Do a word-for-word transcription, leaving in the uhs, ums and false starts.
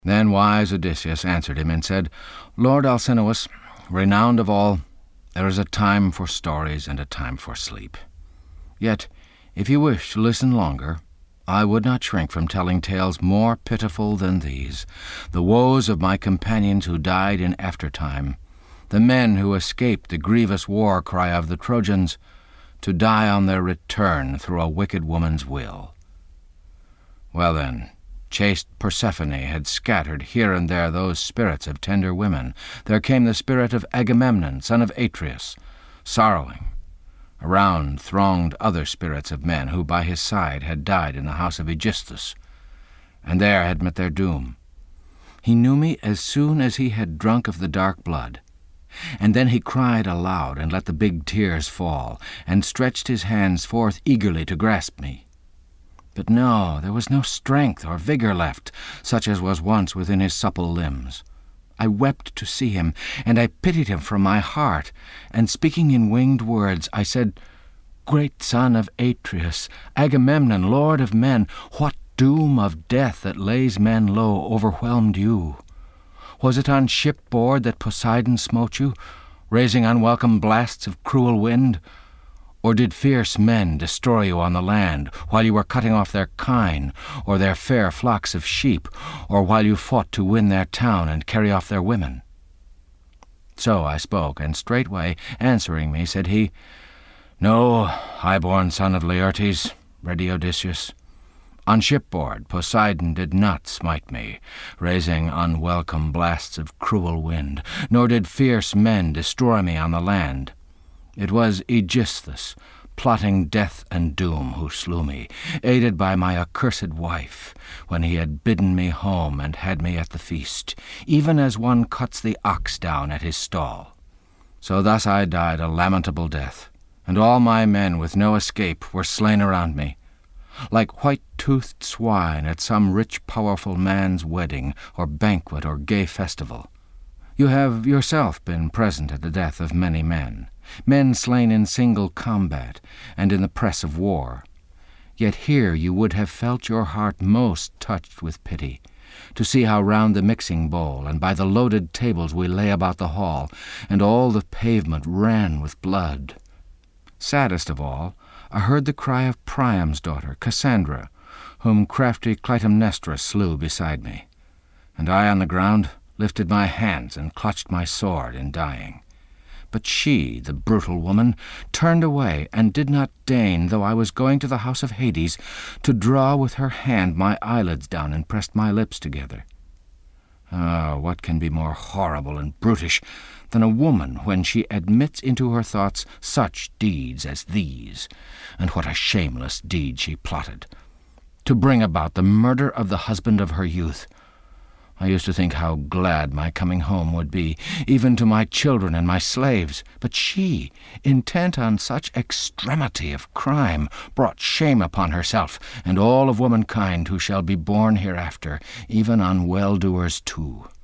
Then wise Odysseus answered him and said, Lord Alcinous, renowned of all, there is a time for stories and a time for sleep. Yet, if you wish to listen longer, I would not shrink from telling tales more pitiful than these, the woes of my companions who died in aftertime, the men who escaped the grievous war cry of the Trojans, to die on their return through a wicked woman's will. Well then, chaste Persephone had scattered here and there those spirits of tender women. There came the spirit of Agamemnon, son of Atreus, sorrowing. Around thronged other spirits of men who by his side had died in the house of Aegisthus, and there had met their doom. He knew me as soon as he had drunk of the dark blood, and then he cried aloud and let the big tears fall, and stretched his hands forth eagerly to grasp me. But no, there was no strength or vigor left, such as was once within his supple limbs. I wept to see him, and I pitied him from my heart, and speaking in winged words, I said, Great son of Atreus, Agamemnon, lord of men, what doom of death that lays men low overwhelmed you? Was it on shipboard that Poseidon smote you, raising unwelcome blasts of cruel wind? Or did fierce men destroy you on the land, while you were cutting off their kine, or their fair flocks of sheep, or while you fought to win their town and carry off their women? So I spoke, and straightway, answering me, said he, No, high-born son of Laertes, ready Odysseus, on shipboard Poseidon did not smite me, raising unwelcome blasts of cruel wind, nor did fierce men destroy me on the land. It was Aegisthus, plotting death and doom, who slew me, aided by my accursed wife, when he had bidden me home and had me at the feast, even as one cuts the ox down at his stall. So thus I died a lamentable death, and all my men with no escape were slain around me, like white-toothed swine at some rich powerful man's wedding, or banquet, or gay festival. You have yourself been present at the death of many men, men slain in single combat and in the press of war. Yet here you would have felt your heart most touched with pity, to see how round the mixing bowl and by the loaded tables we lay about the hall, and all the pavement ran with blood. Saddest of all, I heard the cry of Priam's daughter, Cassandra, whom crafty Clytemnestra slew beside me, and I on the ground lifted my hands and clutched my sword in dying. But she, the brutal woman, turned away and did not deign, though I was going to the house of Hades, to draw with her hand my eyelids down and pressed my lips together. Ah, what can be more horrible and brutish than a woman when she admits into her thoughts such deeds as these? And what a shameless deed she plotted, to bring about the murder of the husband of her youth. I used to think how glad my coming home would be, even to my children and my slaves. But she, intent on such extremity of crime, brought shame upon herself and all of womankind who shall be born hereafter, even on well-doers too.